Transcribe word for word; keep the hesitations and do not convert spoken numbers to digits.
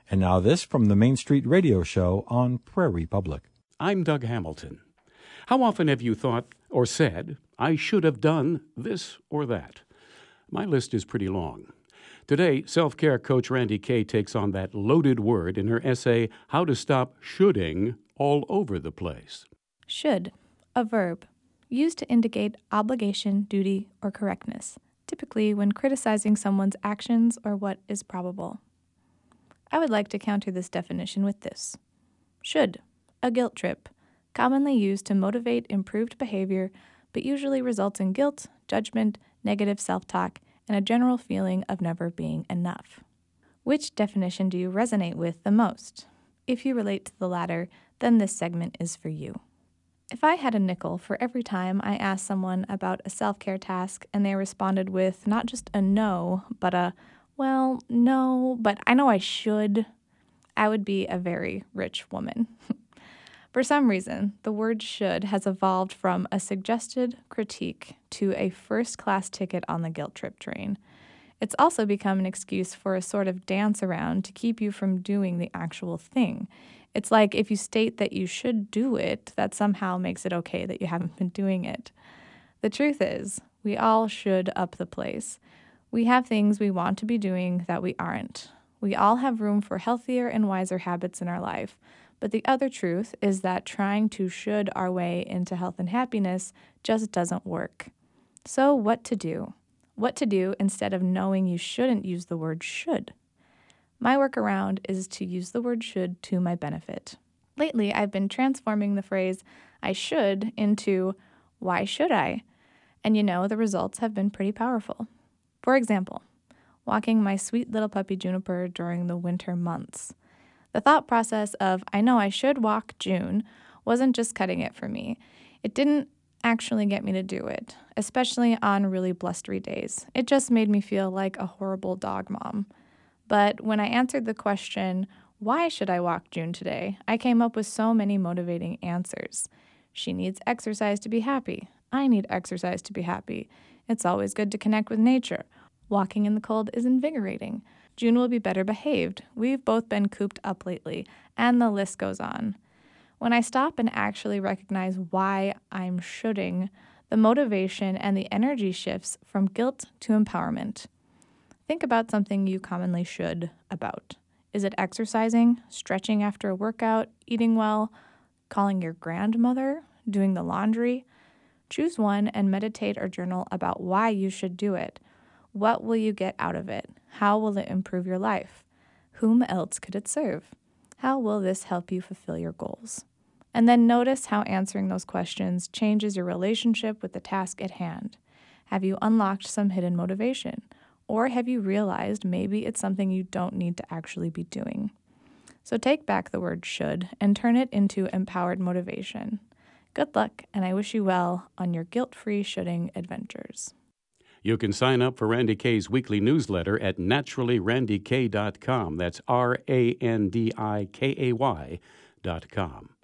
And now this from the Main Street Radio Show on Prairie Public. I'm Doug Hamilton. How often have you thought or said, I should have done this or that? My list is pretty long. Today, self-care coach Randi Kay takes on that loaded word in her essay, How to Stop Shoulding All Over the Place. Should, a verb, used to indicate obligation, duty, or correctness, typically when criticizing someone's actions or what is probable. I would like to counter this definition with this. Should, a guilt trip, commonly used to motivate improved behavior, but usually results in guilt, judgment, negative self-talk, and a general feeling of never being enough. Which definition do you resonate with the most? If you relate to the latter, then this segment is for you. If I had a nickel for every time I asked someone about a self-care task and they responded with not just a no, but a well, no, but I know I should, I would be a very rich woman. For some reason, the word should has evolved from a suggested critique to a first-class ticket on the guilt trip train. It's also become an excuse for a sort of dance around to keep you from doing the actual thing. It's like if you state that you should do it, that somehow makes it okay that you haven't been doing it. The truth is, we all should up the place. We have things we want to be doing that we aren't. We all have room for healthier and wiser habits in our life. But the other truth is that trying to should our way into health and happiness just doesn't work. So what to do? What to do instead of knowing you shouldn't use the word should? My workaround is to use the word should to my benefit. Lately, I've been transforming the phrase I should into why should I? And you know, the results have been pretty powerful. For example, walking my sweet little puppy Juniper during the winter months. The thought process of, I know I should walk June, wasn't just cutting it for me. It didn't actually get me to do it, especially on really blustery days. It just made me feel like a horrible dog mom. But when I answered the question, why should I walk June today, I came up with so many motivating answers. She needs exercise to be happy. I need exercise to be happy. It's always good to connect with nature. Walking in the cold is invigorating. June will be better behaved. We've both been cooped up lately, and the list goes on. When I stop and actually recognize why I'm shoulding, the motivation and the energy shifts from guilt to empowerment. Think about something you commonly should about. Is it exercising, stretching after a workout, eating well, calling your grandmother, doing the laundry? Choose one and meditate or journal about why you should do it. What will you get out of it? How will it improve your life? Whom else could it serve? How will this help you fulfill your goals? And then notice how answering those questions changes your relationship with the task at hand. Have you unlocked some hidden motivation? Or have you realized maybe it's something you don't need to actually be doing? So take back the word should and turn it into empowered motivation. Good luck, and I wish you well on your guilt-free shoulding adventures. You can sign up for Randi Kay's weekly newsletter at naturally randy kay dot com. That's R A N D I K A Y dot com.